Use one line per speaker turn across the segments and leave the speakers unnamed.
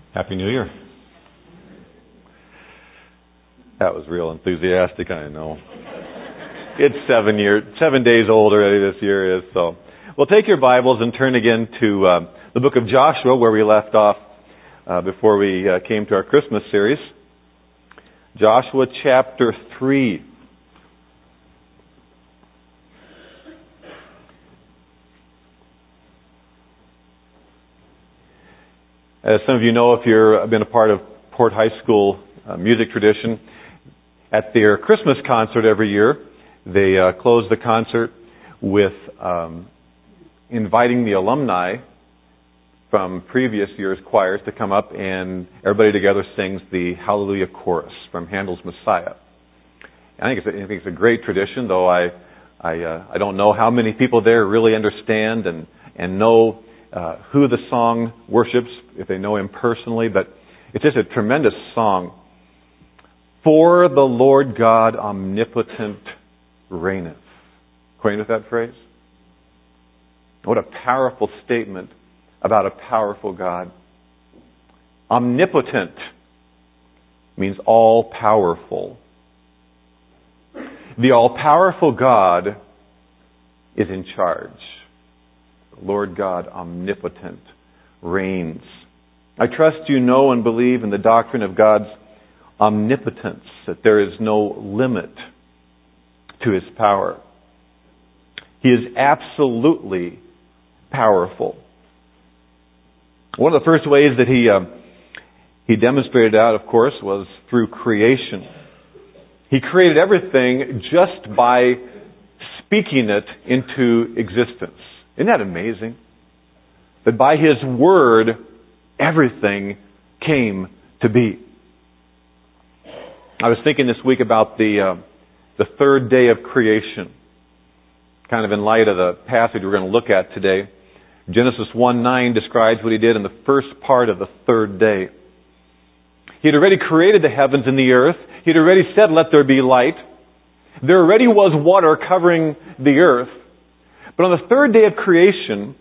Happy New Year. That was real enthusiastic, I know. It's 7 days old already this year is. So, well, take your Bibles and turn again to the book of Joshua, where we left off before we came to our Christmas series. Joshua chapter 3. As some of you know, if you've been a part of Port High School music tradition, at their Christmas concert every year, they close the concert with inviting the alumni from previous year's choirs to come up, and everybody together sings the Hallelujah Chorus from Handel's Messiah. I think it's a great tradition, though I don't know how many people there really understand and know who the song worships, if they know him personally, but it's just a tremendous song. For the Lord God omnipotent reigneth. Acquainted with that phrase? What a powerful statement about a powerful God. Omnipotent means all-powerful. The all-powerful God is in charge. Lord God omnipotent reigns. I trust you know and believe in the doctrine of God's omnipotence, that there is no limit to His power. He is absolutely powerful. One of the first ways that He demonstrated that, of course, was through creation. He created everything just by speaking it into existence. Isn't that amazing? That by His Word, everything came to be. I was thinking this week about the third day of creation, kind of in light of the passage we're going to look at today. Genesis 1:9 describes what He did in the first part of the third day. He had already created the heavens and the earth. He had already said, "Let there be light." There already was water covering the earth. But on the third day of creation,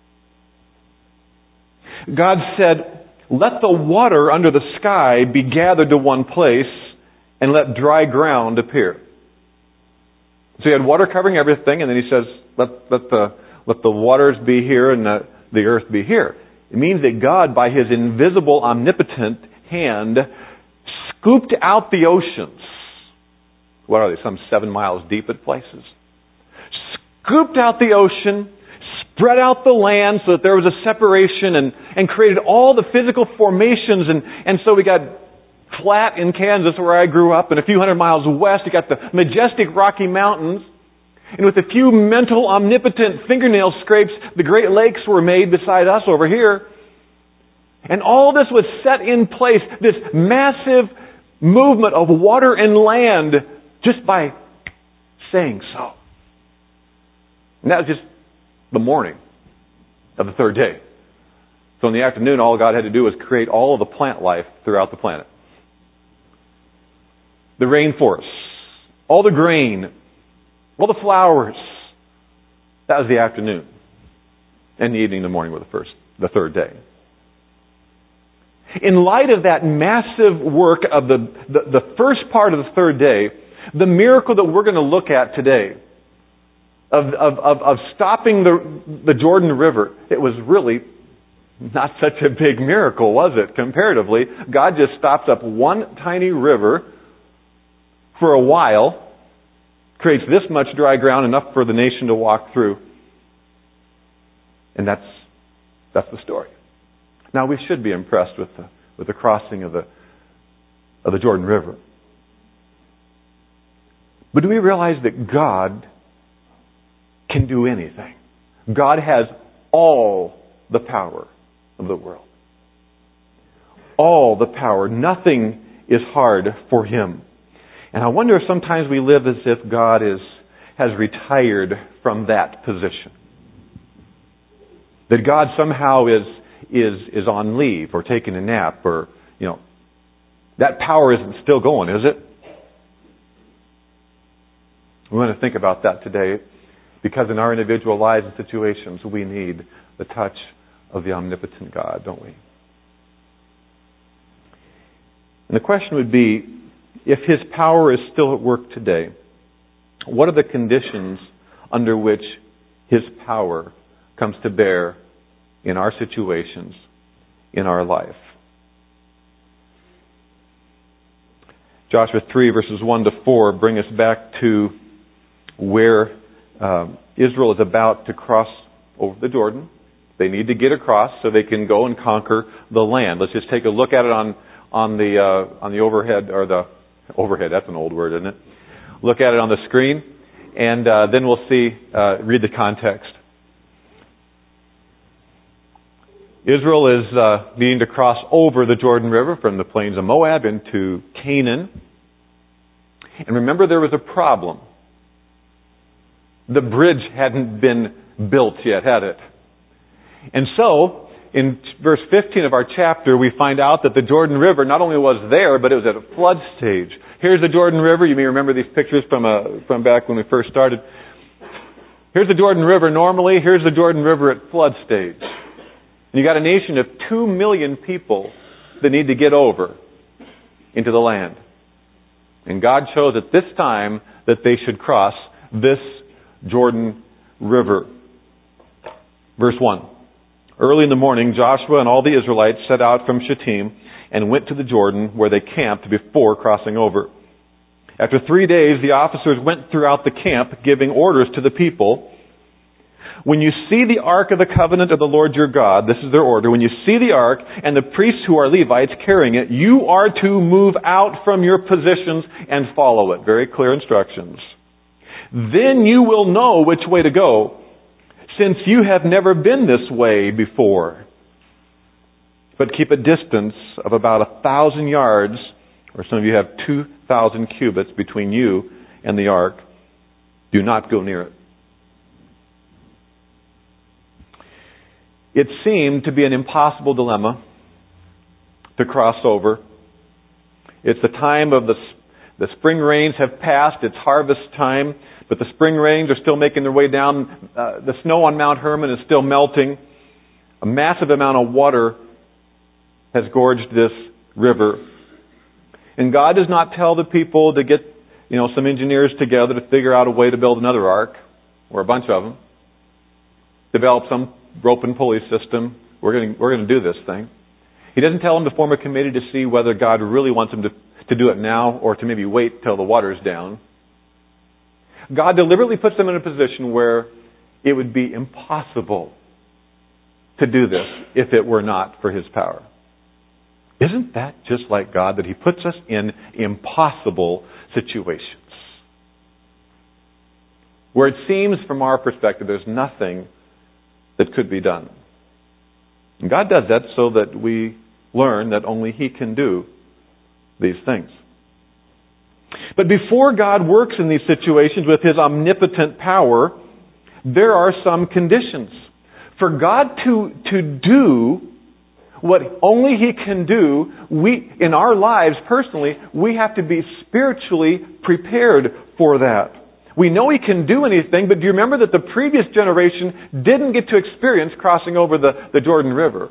God said, "Let the water under the sky be gathered to one place, and let dry ground appear." So He had water covering everything, and then He says, let the waters be here and the earth be here. It means that God, by His invisible, omnipotent hand, scooped out the oceans. What are they, some 7 miles deep at places? Scooped out the ocean, spread out the land so that there was a separation, and created all the physical formations. And so we got flat in Kansas, where I grew up, and a few hundred miles west, you got the majestic Rocky Mountains. And with a few mental, omnipotent fingernail scrapes, the Great Lakes were made beside us over here. And all this was set in place, this massive movement of water and land, just by saying so. And that was just the morning of the third day. So in the afternoon, all God had to do was create all of the plant life throughout the planet. The rainforests, all the grain, all the flowers. That was the afternoon. And the evening and the morning were the third day. In light of that massive work of the first part of the third day, the miracle that we're going to look at today of stopping the Jordan River, it was really not such a big miracle, was it, comparatively? God just stopped up one tiny river for a while, creates this much dry ground, enough for the nation to walk through. And that's the story. Now, we should be impressed with the crossing of the Jordan River. But do we realize that God can do anything? God has all the power of the world. All the power. Nothing is hard for Him. And I wonder if sometimes we live as if God has retired from that position. That God somehow is on leave or taking a nap, or, that power isn't still going, is it? We want to think about that today, because in our individual lives and situations, we need the touch of the omnipotent God, don't we? And the question would be, if His power is still at work today, what are the conditions under which His power comes to bear in our situations, in our life? Joshua 3 verses 1 to 4 bring us back to where Israel is about to cross over the Jordan. They need to get across so they can go and conquer the land. Let's just take a look at it on the overhead, or the overhead. That's an old word, isn't it? Look at it on the screen, and then we'll read the context. Israel is needing to cross over the Jordan River from the plains of Moab into Canaan. And remember, there was a problem. The bridge hadn't been built yet, had it? And so, in verse 15 of our chapter, we find out that the Jordan River not only was there, but it was at a flood stage. Here's the Jordan River. You may remember these pictures from back when we first started. Here's the Jordan River normally. Here's the Jordan River at flood stage. And you got a nation of 2 million people that need to get over into the land. And God chose at this time that they should cross this Jordan River. Verse 1. Early in the morning, Joshua and all the Israelites set out from Shittim and went to the Jordan, where they camped before crossing over. After 3 days, the officers went throughout the camp, giving orders to the people. When you see the ark of the covenant of the Lord your God, this is their order, when you see the ark and the priests who are Levites carrying it, you are to move out from your positions and follow it. Very clear instructions. Then you will know which way to go, since you have never been this way before. But keep a distance of about 1,000 yards, or some of you have 2,000 cubits between you and the ark. Do not go near it. It seemed to be an impossible dilemma to cross over. It's the time of the spring rains have passed. It's harvest time, but the spring rains are still making their way down. The snow on Mount Hermon is still melting. A massive amount of water has gorged this river. And God does not tell the people to get, some engineers together to figure out a way to build another ark, or a bunch of them. Develop some rope and pulley system. We're going to do this thing. He doesn't tell them to form a committee to see whether God really wants them to do it now, or to maybe wait till the water's down. God deliberately puts them in a position where it would be impossible to do this if it were not for His power. Isn't that just like God, that He puts us in impossible situations? Where it seems from our perspective there's nothing that could be done. And God does that so that we learn that only He can do these things. But before God works in these situations with His omnipotent power, there are some conditions. For God to do what only He can do, in our lives personally, we have to be spiritually prepared for that. We know He can do anything, but do you remember that the previous generation didn't get to experience crossing over the Jordan River?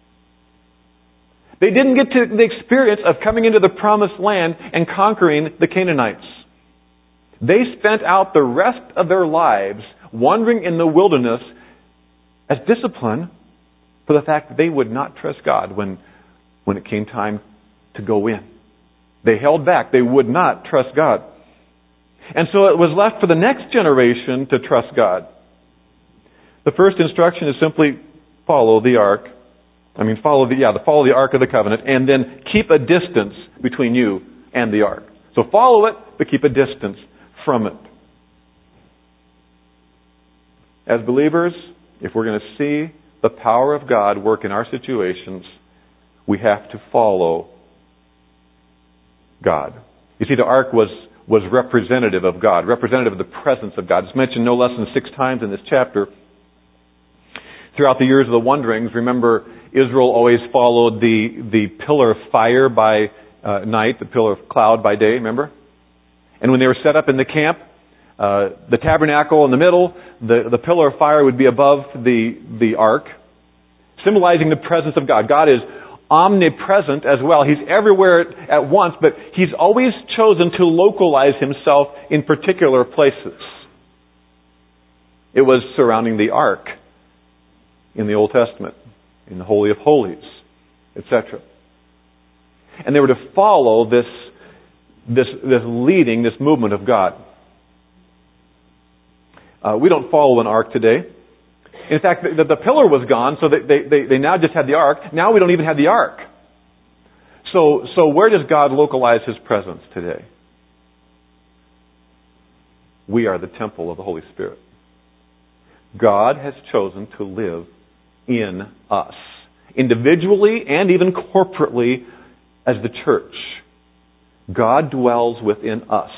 They didn't get to the experience of coming into the promised land and conquering the Canaanites. They spent out the rest of their lives wandering in the wilderness as discipline for the fact that they would not trust God when it came time to go in. They held back. They would not trust God. And so it was left for the next generation to trust God. The first instruction is simply follow the ark. Follow the ark of the covenant, and then keep a distance between you and the ark. So follow it, but keep a distance from it. As believers, if we're going to see the power of God work in our situations, we have to follow God. You see, the ark was representative of God, representative of the presence of God. It's mentioned no less than 6 times in this chapter. Throughout the years of the wanderings, remember, Israel always followed the pillar of fire by night, the pillar of cloud by day, remember? And when they were set up in the camp, the tabernacle in the middle, the pillar of fire would be above the ark, symbolizing the presence of God. God is omnipresent as well. He's everywhere at once, but He's always chosen to localize Himself in particular places. It was surrounding the ark in the Old Testament, in the Holy of Holies, etc. And they were to follow this leading, this movement of God. We don't follow an ark today. In fact, the pillar was gone, so they now just had the ark. Now we don't even have the ark. So where does God localize His presence today? We are the temple of the Holy Spirit. God has chosen to live in us, individually and even corporately as the church. God dwells within us.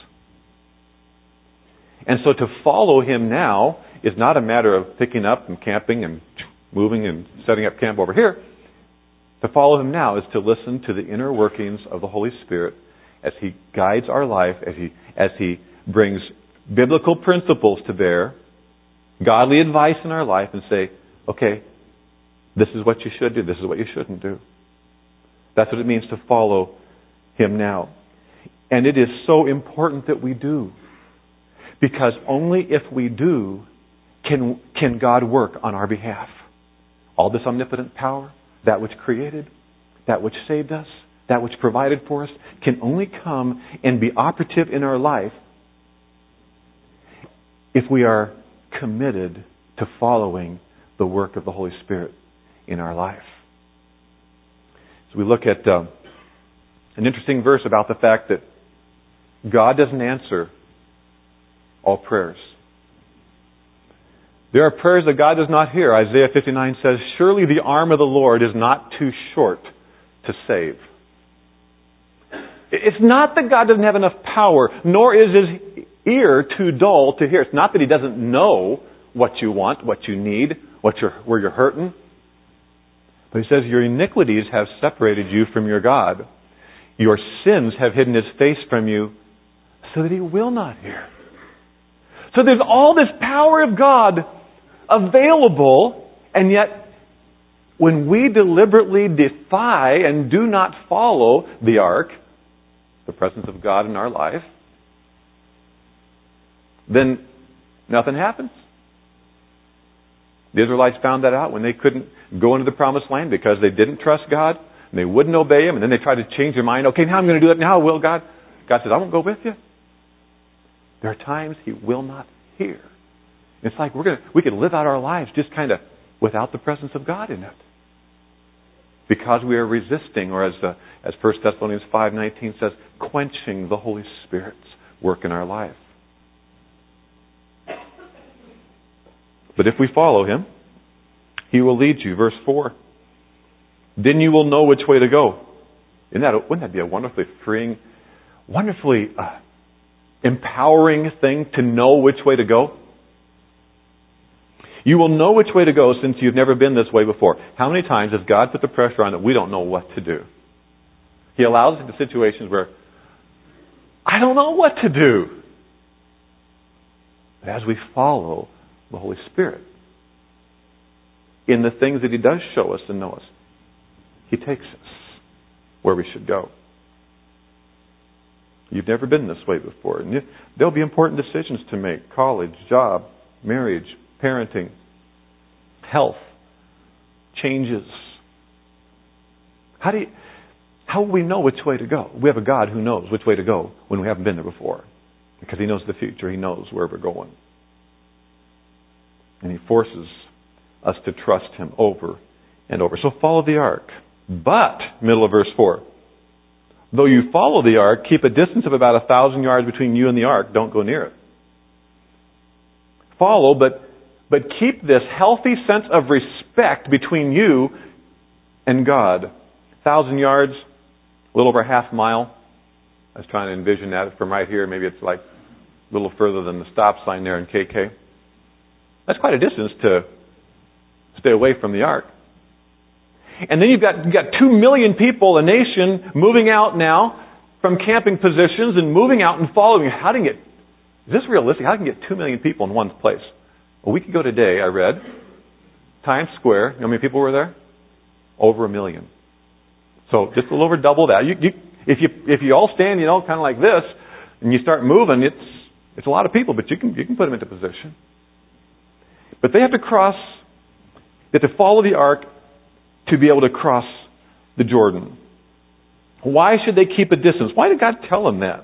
And so to follow Him now is not a matter of picking up and camping and moving and setting up camp over here. To follow Him now is to listen to the inner workings of the Holy Spirit as He guides our life, as He brings biblical principles to bear, godly advice in our life, and say, okay, this is what you should do, this is what you shouldn't do. That's what it means to follow Him now. And it is so important that we do. Because only if we do can God work on our behalf. All this omnipotent power, that which created, that which saved us, that which provided for us, can only come and be operative in our life if we are committed to following the work of the Holy Spirit in our life. So we look at an interesting verse about the fact that God doesn't answer all prayers. There are prayers that God does not hear. Isaiah 59 says, "Surely the arm of the Lord is not too short to save." It's not that God doesn't have enough power, nor is His ear too dull to hear. It's not that He doesn't know what you want, what you need, where you're hurting. But He says, your iniquities have separated you from your God. Your sins have hidden His face from you so that He will not hear. So there's all this power of God available, and yet when we deliberately defy and do not follow the ark, the presence of God in our life, then nothing happens. The Israelites found that out when they couldn't go into the promised land because they didn't trust God and they wouldn't obey Him, and then they tried to change their mind. Okay, now I'm going to do it. Now I will, God. God says, I won't go with you. There are times He will not hear. It's like we could live out our lives just kind of without the presence of God in it, because we are resisting, or as 1 Thessalonians 5:19 says, quenching the Holy Spirit's work in our life. But if we follow Him, He will lead you. Verse 4. Then you will know which way to go. Wouldn't that be a wonderfully freeing, wonderfully empowering thing to know which way to go? You will know which way to go since you've never been this way before. How many times has God put the pressure on that we don't know what to do? He allows us into situations where I don't know what to do. But as we follow the Holy Spirit in the things that He does show us and know us, He takes us where we should go. You've never been this way before. And there'll be important decisions to make. College, job, marriage, parenting, health, changes. How will we know which way to go? We have a God who knows which way to go when we haven't been there before. Because He knows the future. He knows where we're going. And He forces us to trust Him over and over. So follow the ark. But, middle of verse 4, though you follow the ark, keep a distance of about 1,000 yards between you and the ark. Don't go near it. Follow, but keep this healthy sense of respect between you and God. 1,000 yards, a little over a half mile. I was trying to envision that from right here. Maybe it's like a little further than the stop sign there in KK. That's quite a distance to stay away from the ark. And then you've got 2 million people, a nation, moving out now from camping positions and moving out and following. Is this realistic? How can you get 2 million people in one place? A week ago today, I read, Times Square, you know how many people were there? Over 1 million. So just a little over double that. If you all stand, kind of like this, and you start moving, it's a lot of people, but you can put them into position. But they have to follow the ark to be able to cross the Jordan. Why should they keep a distance? Why did God tell them that?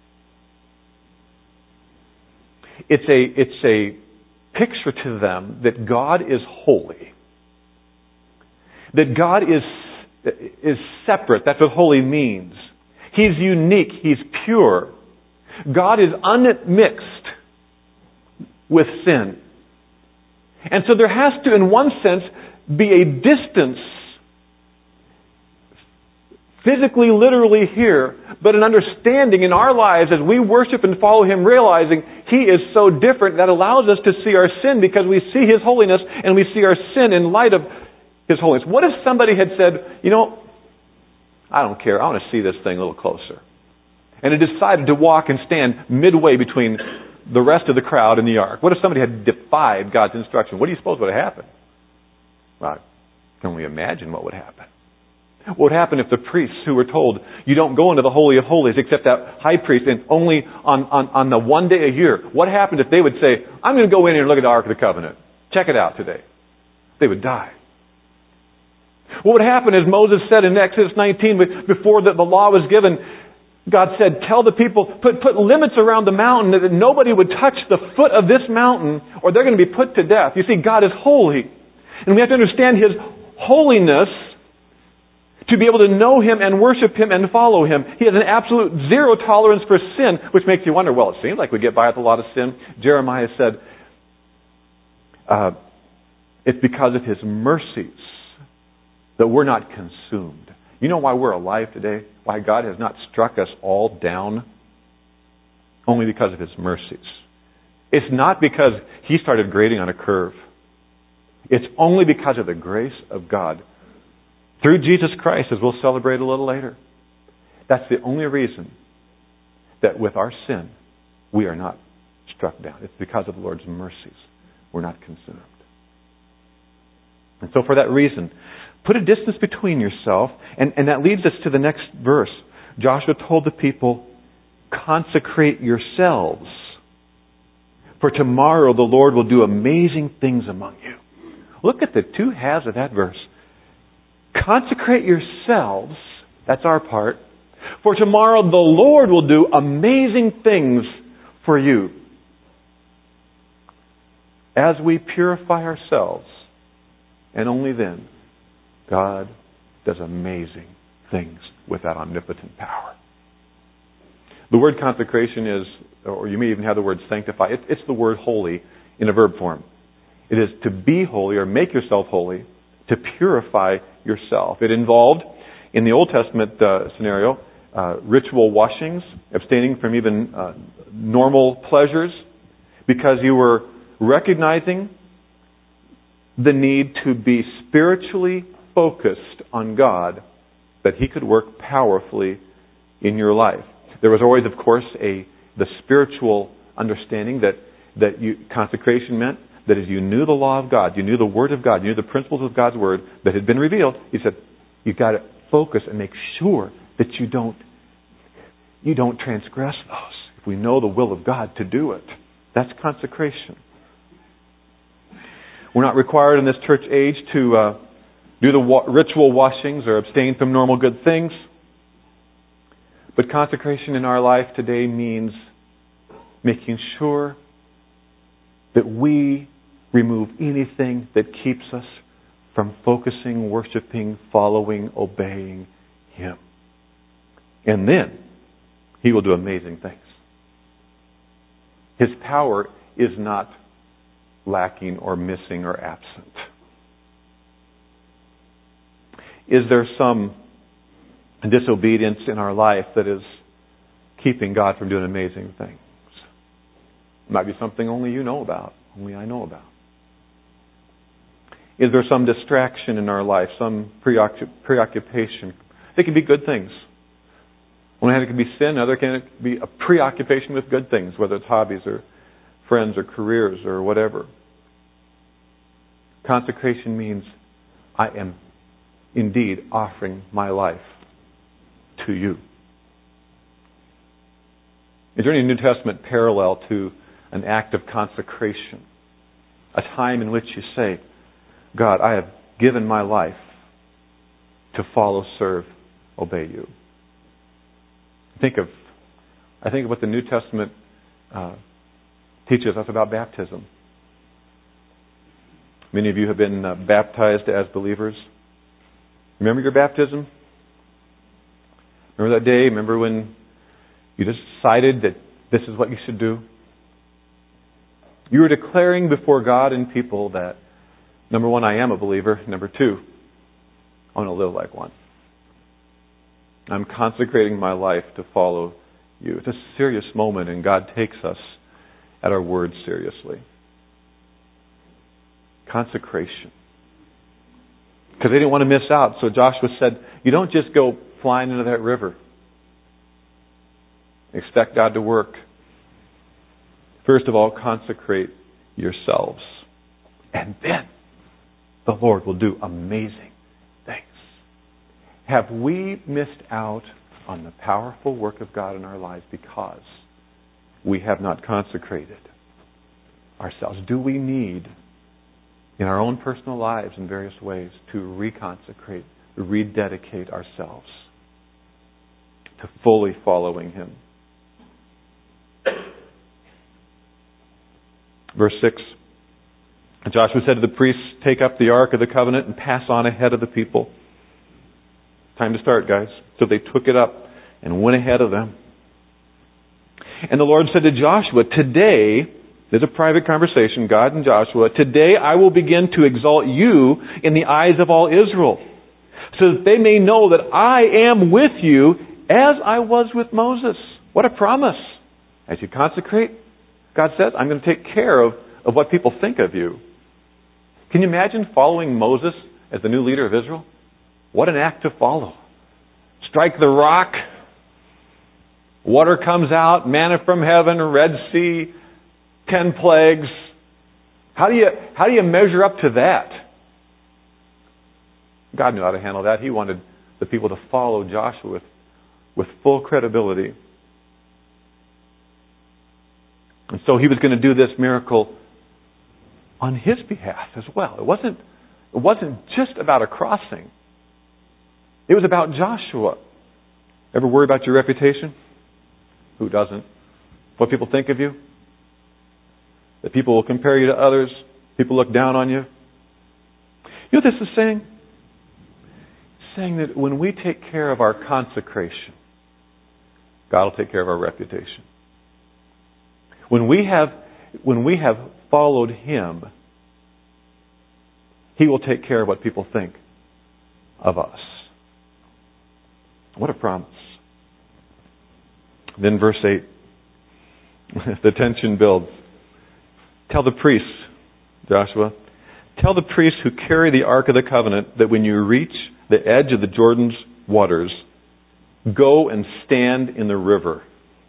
It's a picture to them that God is holy. That God is separate. That's what holy means. He's unique. He's pure. God is unmixed with sin. And so there has to, in one sense, be a distance, physically, literally here, but an understanding in our lives as we worship and follow Him, realizing He is so different, that allows us to see our sin because we see His holiness and we see our sin in light of His holiness. What if somebody had said, I don't care, I want to see this thing a little closer. And had decided to walk and stand midway between the rest of the crowd and the ark. What if somebody had defied God's instruction? What do you suppose would have happened? Well, I can only imagine what would happen. What would happen if the priests who were told, you don't go into the Holy of Holies except that high priest and only on the one day a year? What happened if they would say, I'm going to go in here and look at the Ark of the Covenant. Check it out today. They would die. What would happen, as Moses said in Exodus 19, before the law was given, God said, tell the people, put limits around the mountain that nobody would touch the foot of this mountain or they're going to be put to death. You see, God is holy. And we have to understand His holiness to be able to know Him and worship Him and follow Him. He has an absolute zero tolerance for sin, which makes you wonder, well, it seems like we get by with a lot of sin. Jeremiah said, it's because of His mercies that we're not consumed. You know why we're alive today? Why God has not struck us all down? Only because of His mercies. It's not because He started grading on a curve. It's only because of the grace of God. Through Jesus Christ, as we'll celebrate a little later. That's the only reason that with our sin, we are not struck down. It's because of the Lord's mercies. We're not consumed. And so for that reason, put a distance between yourself, and that leads us to the next verse. Joshua told the people, consecrate yourselves, for tomorrow the Lord will do amazing things among you. Look at the two halves of that verse. Consecrate yourselves, that's our part, for tomorrow the Lord will do amazing things for you. As we purify ourselves, and only then, God does amazing things with that omnipotent power. The word consecration is, or you may even have the word sanctify, it's the word holy in a verb form. It is to be holy or make yourself holy, to purify yourself. It involved, in the Old Testament scenario, ritual washings, abstaining from even normal pleasures, because you were recognizing the need to be spiritually focused on God, that He could work powerfully in your life. There was always, of course, the spiritual understanding that consecration meant that as you knew the law of God, you knew the Word of God, you knew the principles of God's Word that had been revealed, He said, you've got to focus and make sure that you don't transgress those. If we know the will of God to do it, that's consecration. We're not required in this church age to do the ritual washings or abstain from normal good things. But consecration in our life today means making sure that we remove anything that keeps us from focusing, worshiping, following, obeying Him. And then He will do amazing things. His power is not lacking or missing or absent. Is there some disobedience in our life that is keeping God from doing amazing things? It might be something only you know about, only I know about. Is there some distraction in our life, some preoccupation? They can be good things. One hand it can be sin, the other can be a preoccupation with good things, whether it's hobbies or friends or careers or whatever. Consecration means I am indeed offering my life to you. Is there any New Testament parallel to an act of consecration? A time in which you say, God, I have given my life to follow, serve, obey you. I think of what the New Testament teaches us about baptism. Many of you have been baptized as believers. Remember your baptism? Remember that day? Remember when you decided that this is what you should do? You were declaring before God and people that, number one, I am a believer. Number two, I want to live like one. I'm consecrating my life to follow you. It's a serious moment, and God takes us at our word seriously. Consecration. Because they didn't want to miss out. So Joshua said, you don't just go flying into that river. Expect God to work. First of all, consecrate yourselves. And then the Lord will do amazing things. Have we missed out on the powerful work of God in our lives because we have not consecrated ourselves? Do we need, in our own personal lives in various ways, to reconsecrate, rededicate ourselves to fully following Him? Verse 6, Joshua said to the priests, take up the Ark of the Covenant and pass on ahead of the people. Time to start, guys. So they took it up and went ahead of them. And the Lord said to Joshua, today, there's a private conversation, God and Joshua, today I will begin to exalt you in the eyes of all Israel, so that they may know that I am with you as I was with Moses. What a promise. As you consecrate, God says, I'm going to take care of what people think of you. Can you imagine following Moses as the new leader of Israel? What an act to follow. Strike the rock, water comes out, manna from heaven, Red Sea, 10 plagues. How do you measure up to that? God knew how to handle that. He wanted the people to follow Joshua with full credibility. And so He was going to do this miracle on His behalf as well. It wasn't just about a crossing. It was about Joshua. Ever worry about your reputation? Who doesn't? What people think of you? That people will compare you to others? People look down on you? You know what this is saying? It's saying that when we take care of our consecration, God will take care of our reputation. When we have followed Him, He will take care of what people think of us. What a promise. Then verse 8, the tension builds. Tell the priests, Joshua, tell the priests who carry the Ark of the Covenant that when you reach the edge of the Jordan's waters, go and stand in the river.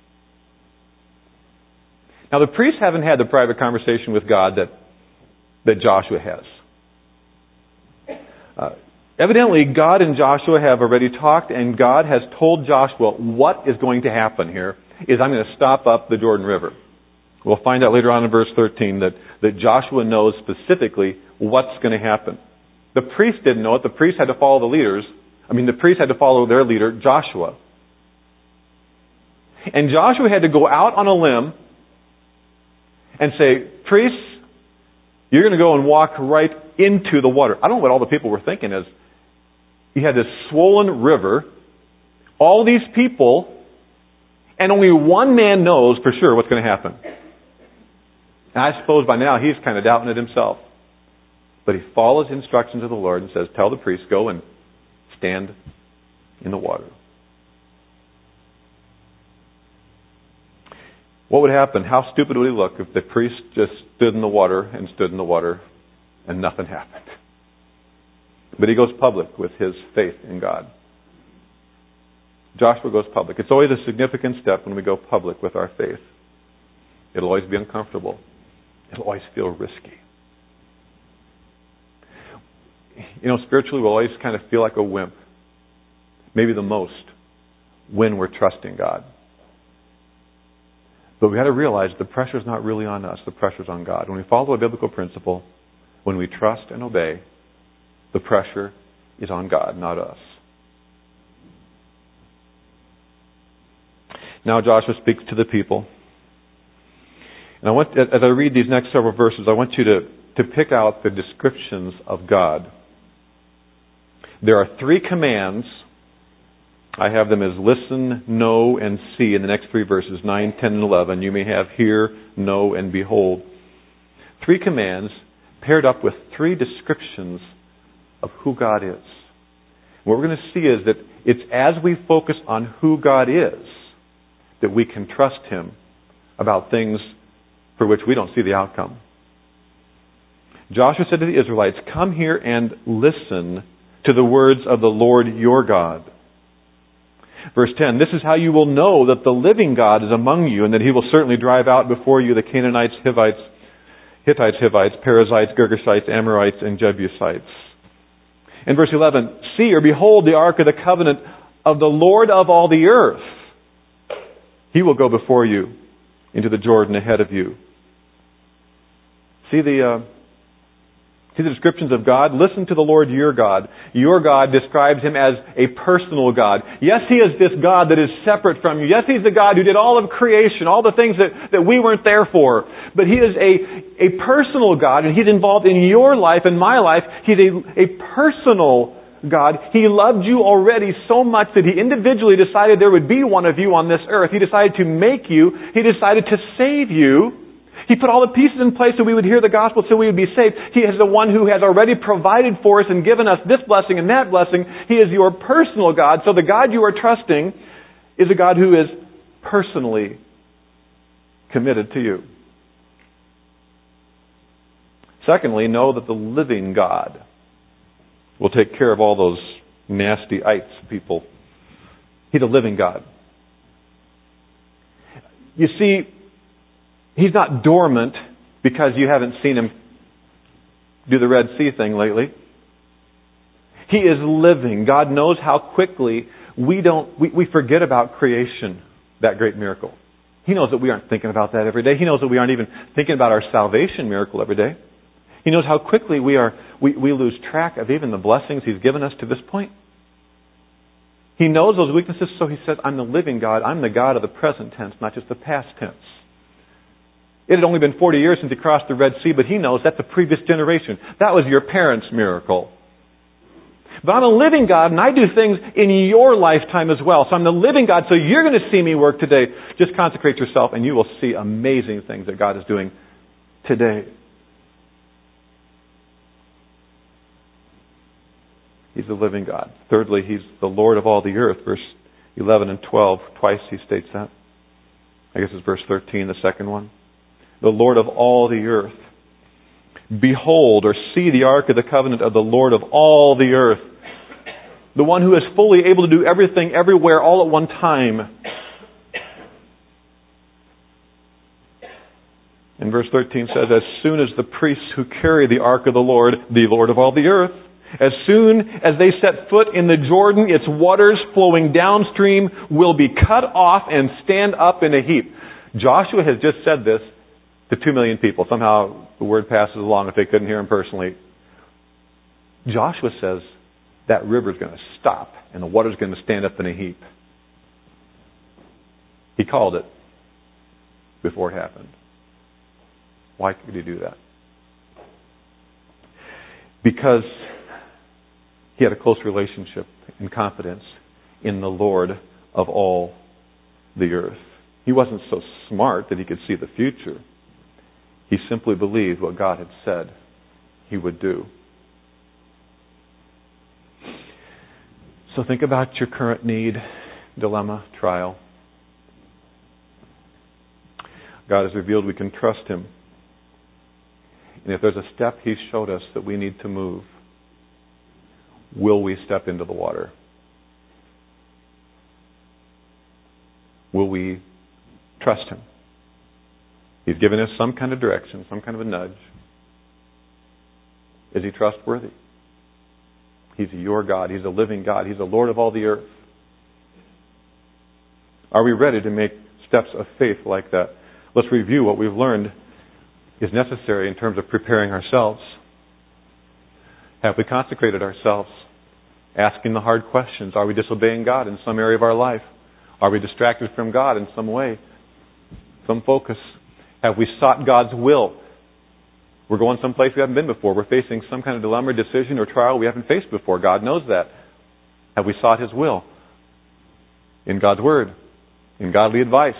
Now the priests haven't had the private conversation with God that Joshua has. Evidently, God and Joshua have already talked, and God has told Joshua what is going to happen here is I'm going to stop up the Jordan River. We'll find out later on in verse 13 that Joshua knows specifically what's going to happen. The priests didn't know it. The priests had to follow the priests had to follow their leader, Joshua. And Joshua had to go out on a limb and say, priests, you're going to go and walk right into the water. I don't know what all the people were thinking is, you had this swollen river, all these people, and only one man knows for sure what's going to happen. And I suppose by now he's kind of doubting it himself. But he follows the instructions of the Lord and says, tell the priests, go and stand in the water. What would happen? How stupid would he look if the priest just stood in the water and nothing happened? But he goes public with his faith in God. Joshua goes public. It's always a significant step when we go public with our faith. It'll always be uncomfortable. It'll always feel risky. Spiritually we'll always kind of feel like a wimp. Maybe the most when we're trusting God. But we got to realize the pressure's not really on us. The pressure's on God. When we follow a biblical principle, when we trust and obey, the pressure is on God, not us. Now Joshua speaks to the people. And as I read these next several verses, I want you to pick out the descriptions of God. There are 3 commands. I have them as listen, know, and see in the next 3 verses, 9, 10, and 11. You may have hear, know, and behold. 3 commands paired up with 3 descriptions of who God is. What we're going to see is that it's as we focus on who God is that we can trust Him about things for which we don't see the outcome. Joshua said to the Israelites, "Come here and listen to the words of the Lord your God." Verse 10, "This is how you will know that the living God is among you, and that He will certainly drive out before you the Canaanites, Hittites, Hivites, Perizzites, Girgashites, Amorites, and Jebusites." In verse 11, "See or behold the ark of the covenant of the Lord of all the earth. He will go before you into the Jordan ahead of you." See the descriptions of God? Listen to the Lord your God. Your God describes Him as a personal God. Yes, He is this God that is separate from you. Yes, He's the God who did all of creation, all the things that we weren't there for. But He is a personal God, and He's involved in your life and my life. He's a personal God. He loved you already so much that He individually decided there would be one of you on this earth. He decided to make you. He decided to save you. He put all the pieces in place so we would hear the gospel, so we would be saved. He is the one who has already provided for us and given us this blessing and that blessing. He is your personal God. So the God you are trusting is a God who is personally committed to you. Secondly, know that the living God will take care of all those nasty ites people. He's a living God. You see, He's not dormant because you haven't seen Him do the Red Sea thing lately. He is living. God knows how quickly we forget about creation, that great miracle. He knows that we aren't thinking about that every day. He knows that we aren't even thinking about our salvation miracle every day. He knows how quickly we lose track of even the blessings He's given us to this point. He knows those weaknesses, so He says, "I'm the living God. I'm the God of the present tense, not just the past tense." It had only been 40 years since He crossed the Red Sea, but He knows that's the previous generation. That was your parents' miracle. But I'm a living God, and I do things in your lifetime as well. So I'm the living God, so you're going to see me work today. Just consecrate yourself, and you will see amazing things that God is doing today. He's the living God. Thirdly, He's the Lord of all the earth. Verse 11 and 12, twice He states that. I guess it's verse 13, the second one. The Lord of all the earth. Behold, or see the ark of the covenant of the Lord of all the earth. The one who is fully able to do everything, everywhere, all at one time. And verse 13 says, "As soon as the priests who carry the ark of the Lord of all the earth, as soon as they set foot in the Jordan, its waters flowing downstream will be cut off and stand up in a heap." Joshua has just said this to 2 million people. Somehow the word passes along if they couldn't hear him personally. Joshua says that river is going to stop and the water is going to stand up in a heap. He called it before it happened. Why could He do that? Because He had a close relationship and confidence in the Lord of all the earth. He wasn't so smart that He could see the future. He simply believed what God had said He would do. So think about your current need, dilemma, trial. God has revealed we can trust Him. And if there's a step He showed us that we need to move, will we step into the water? Will we trust Him? He's given us some kind of direction, some kind of a nudge. Is He trustworthy? He's your God. He's a living God. He's the Lord of all the earth. Are we ready to make steps of faith like that? Let's review what we've learned is necessary in terms of preparing ourselves. Have we consecrated ourselves? Asking the hard questions. Are we disobeying God in some area of our life? Are we distracted from God in some way? Some focus. Have we sought God's will? We're going someplace we haven't been before. We're facing some kind of dilemma, decision, or trial we haven't faced before. God knows that. Have we sought His will? In God's Word. In godly advice.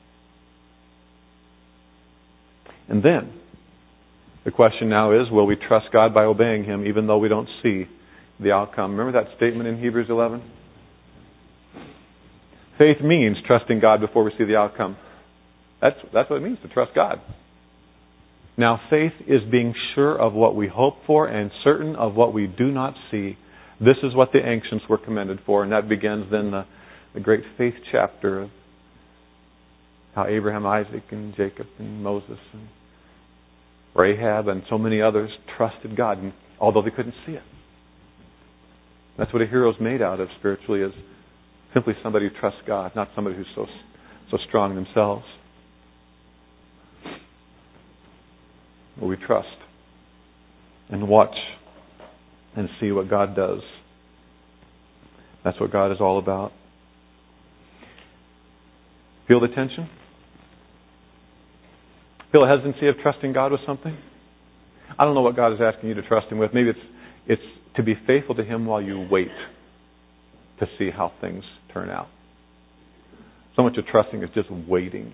And then, the question now is, will we trust God by obeying Him even though we don't see the outcome? Remember that statement in Hebrews 11? Faith means trusting God before we see the outcome. That's what it means to trust God. Now, faith is being sure of what we hope for and certain of what we do not see. This is what the ancients were commended for, and that begins then the great faith chapter of how Abraham, Isaac, and Jacob, and Moses, and Rahab, and so many others trusted God, although they couldn't see it. That's what a hero's made out of spiritually, is simply somebody who trusts God, not somebody who's so strong themselves. Will we trust and watch and see what God does? That's what God is all about. Feel the tension? Feel a hesitancy of trusting God with something? I don't know what God is asking you to trust Him with. Maybe it's to be faithful to Him while you wait to see how things turn out. So much of trusting is just waiting.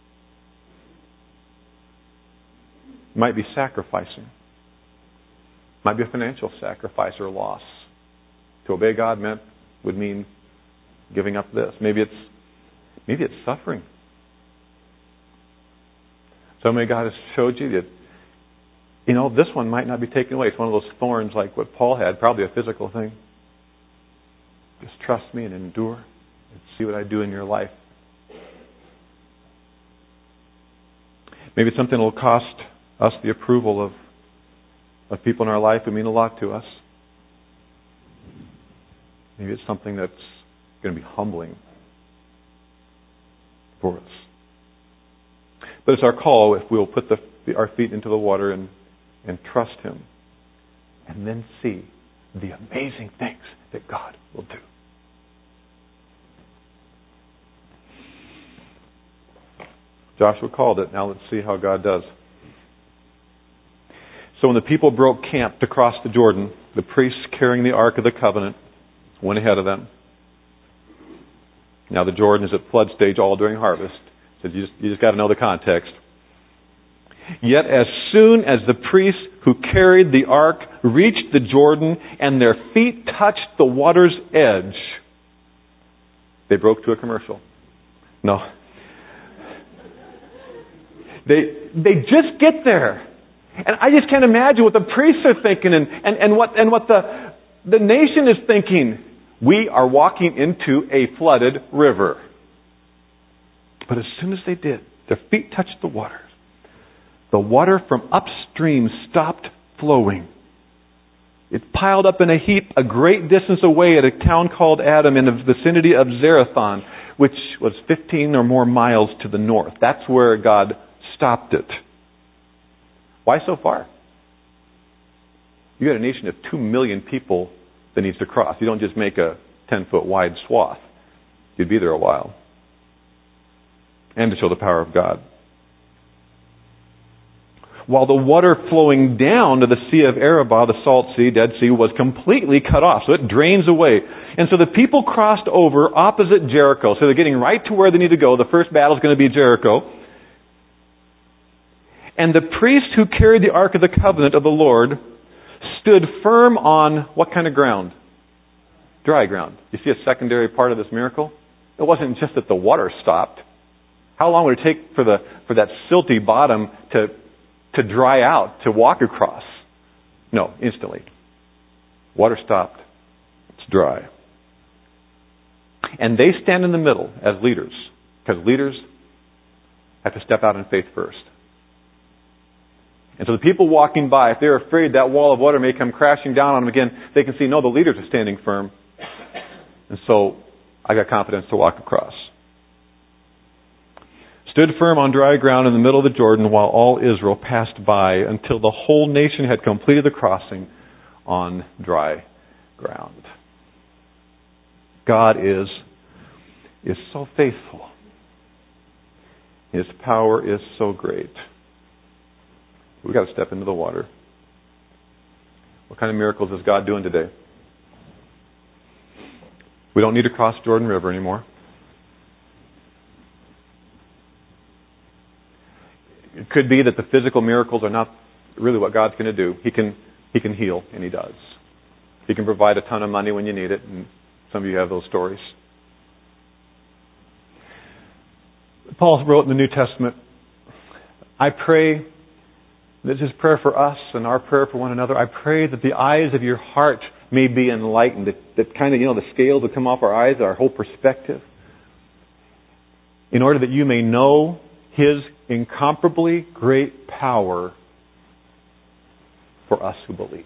It might be sacrificing. It might be a financial sacrifice or loss. To obey God would mean giving up this. Maybe it's suffering. So maybe God has showed you that, this one might not be taken away. It's one of those thorns like what Paul had, probably a physical thing. Just trust me and endure and see what I do in your life. Maybe it's something that will cost us the approval of people in our life who mean a lot to us. Maybe it's something that's going to be humbling for us. But it's our call if we'll put our feet into the water and trust Him, and then see the amazing things that God will do. Joshua called it. Now let's see how God does. So when the people broke camp to cross the Jordan, the priests carrying the Ark of the Covenant went ahead of them. Now the Jordan is at flood stage all during harvest. So you just got to know the context. Yet as soon as the priests who carried the ark reached the Jordan and their feet touched the water's edge, they broke to a commercial. No. They just get there. And I just can't imagine what the priests are thinking and what the nation is thinking. We are walking into a flooded river. But as soon as they did, their feet touched the water. The water from upstream stopped flowing. It piled up in a heap a great distance away at a town called Adam in the vicinity of Zarethan, which was 15 or more miles to the north. That's where God stopped it. Why so far? You got a nation of 2 million people that needs to cross. You don't just make a 10-foot wide swath. You'd be there a while. And to show the power of God. While the water flowing down to the Sea of Arabah, the Salt Sea, Dead Sea, was completely cut off. So it drains away. And so the people crossed over opposite Jericho. So they're getting right to where they need to go. The first battle is going to be Jericho. And the priest who carried the Ark of the Covenant of the Lord stood firm on what kind of ground? Dry ground. You see a secondary part of this miracle? It wasn't just that the water stopped. How long would it take for that silty bottom to dry out, to walk across? No, instantly. Water stopped. It's dry. And they stand in the middle as leaders, because leaders have to step out in faith first. And so the people walking by, if they're afraid that wall of water may come crashing down on them again, they can see, no, the leaders are standing firm. And so I got confidence to walk across. stood firm on dry ground in the middle of the Jordan while all Israel passed by until the whole nation had completed the crossing on dry ground. God is so faithful. His power is so great. We've got to step into the water. What kind of miracles is God doing today? We don't need to cross Jordan River anymore. It could be that the physical miracles are not really what God's going to do. He can heal, and He does. He can provide a ton of money when you need it, and some of you have those stories. Paul wrote in the New Testament, I pray, this is prayer for us and our prayer for one another, I pray that the eyes of your heart may be enlightened, that kind of, the scales will come off our eyes, our whole perspective, in order that you may know His incomparably great power for us who believe.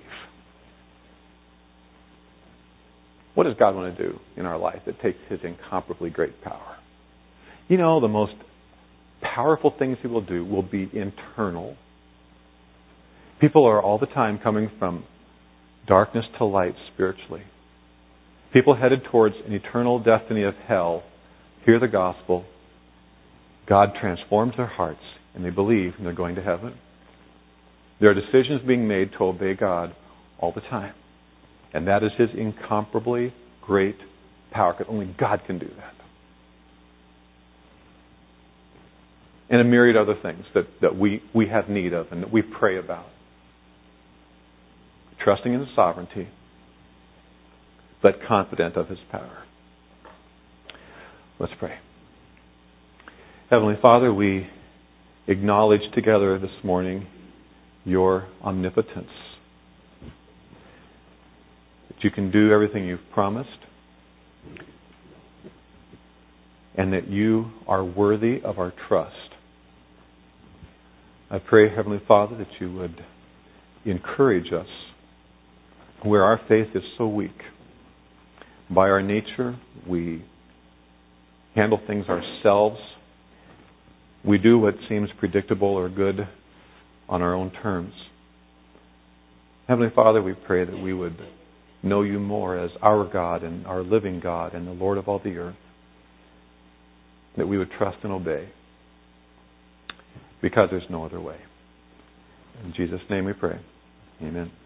What does God want to do in our life that takes His incomparably great power? The most powerful things He will do will be internal. People are all the time coming from darkness to light spiritually. People headed towards an eternal destiny of hell hear the gospel. God transforms their hearts and they believe and they're going to heaven. There are decisions being made to obey God all the time. And that is His incomparably great power. Only God can do that. And a myriad other things that we have need of and that we pray about. Trusting in His sovereignty, but confident of His power. Let's pray. Heavenly Father, we acknowledge together this morning Your omnipotence. That You can do everything You've promised. And that You are worthy of our trust. I pray, Heavenly Father, that You would encourage us where our faith is so weak. By our nature, we handle things ourselves. We do what seems predictable or good on our own terms. Heavenly Father, we pray that we would know You more as our God and our living God and the Lord of all the earth. That we would trust and obey. Because there's no other way. In Jesus' name we pray. Amen.